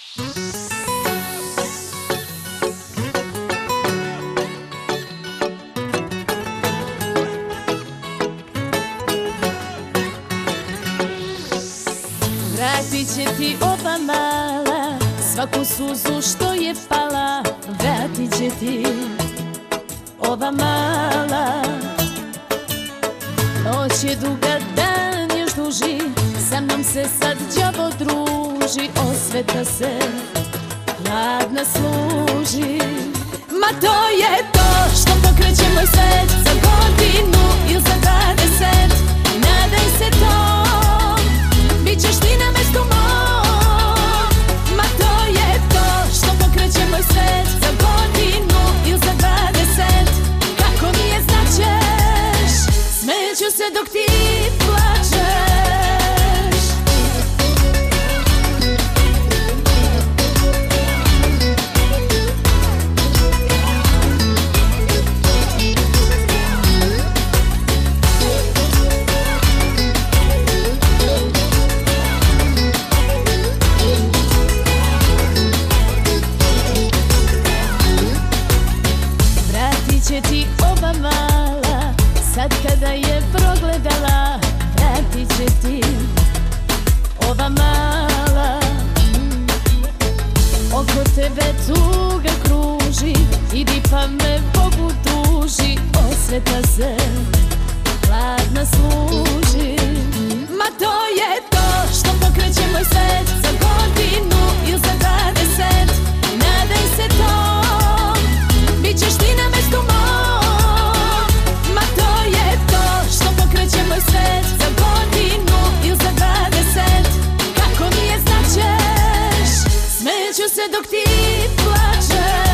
Vratit će ti ova mala svaku suzu što je pala. Vratit će ti ova mala. Noć je duga, dan još duži, sa mnom se sad đavo druži. Osveta se hladna služi. Ma to je to što pokreće moj svet za godinu ili za 20. Nadaj se tom, bit ćeš ti na mestu mom. Ma to je to što pokreće moj svet za godinu ili za 20. Kako mi je značeš, smeću se dok ti plačeš. Će ti ova mala, sad kada je progledala. Vratit će ti ova mala. Oko tebe tuga kruži, idi pa me Bogu tuži. Osveta se hladna služi. Ma to je to što pokreće moj svet za godinu ili za 20. Nadaj se tom, bit ćeš ti na mestu mom. Ma to je to što pokreće moj svet za godinu ili za 20. Kako mi je značeš, smeću se dok ti plačeš.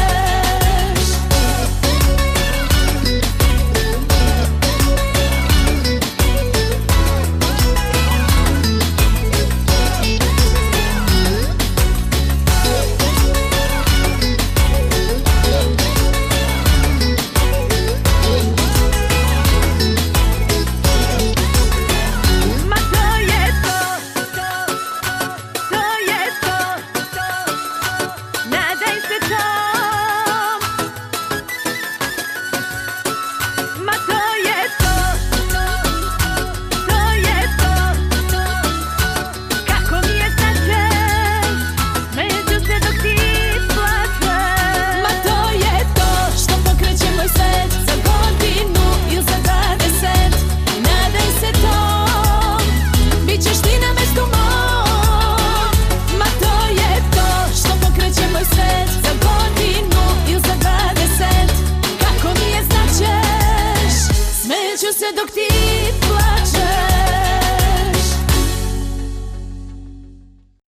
Dok ti